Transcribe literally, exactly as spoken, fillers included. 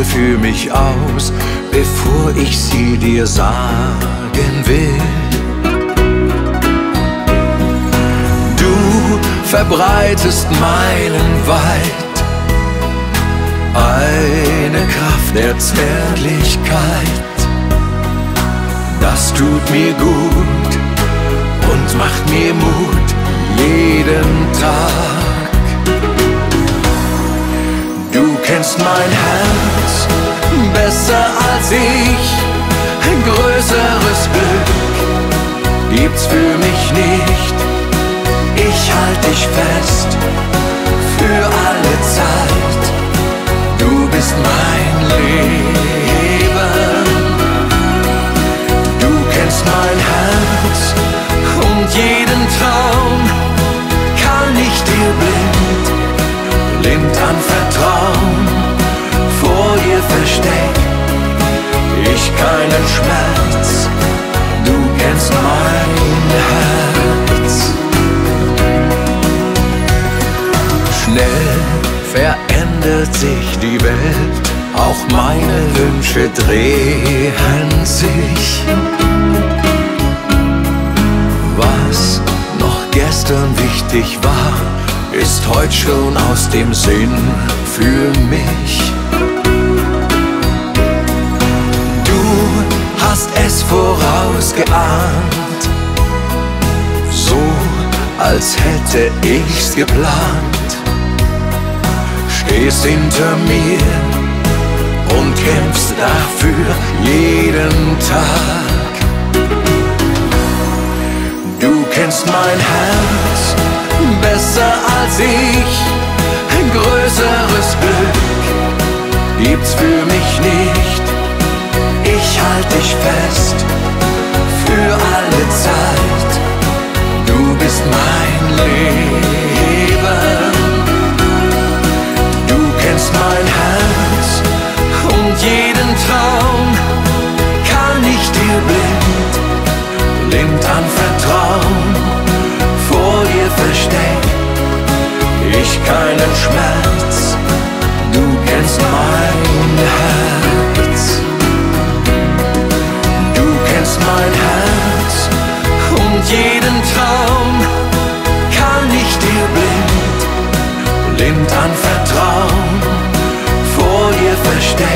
Worte für mich aus, bevor ich sie dir sagen will. Du verbreitest meilenweit eine Kraft der Zärtlichkeit. Das tut mir gut und macht mir Mut jeden Tag. Du kennst mein Herz besser als ich, ein größeres Glück gibt's für mich nicht. Ich halt dich fest für alle Zeit, du bist mein Leben. Du kennst mein Herz und jeden Traum kann ich dir blind, blind anvertrauen. Vor dir versteck ich keinen Schmerz, du kennst mein Herz. Schnell verändert sich die Welt, auch meine Wünsche drehen sich. Was noch gestern wichtig war, ist heute schon aus dem Sinn für mich. Du hast es vorausgeahnt, so als hätte ich's geplant. Stehst hinter mir und kämpfst dafür jeden Tag. Du kennst mein Herz besser als ich, ein größeres Glück gibt's für mich nicht. Ich halt dich fest für alle Zeit, du bist mein Leben. Du kennst mein Herz und jeden Traum kann ich dir blind, blind anvertrauen. Vor dir versteck ich keinen Schmerz, du kennst mein Herz. Du kennst mein Herz und jeden Traum kann ich dir blind, blind anvertrauen. Vor dir versteck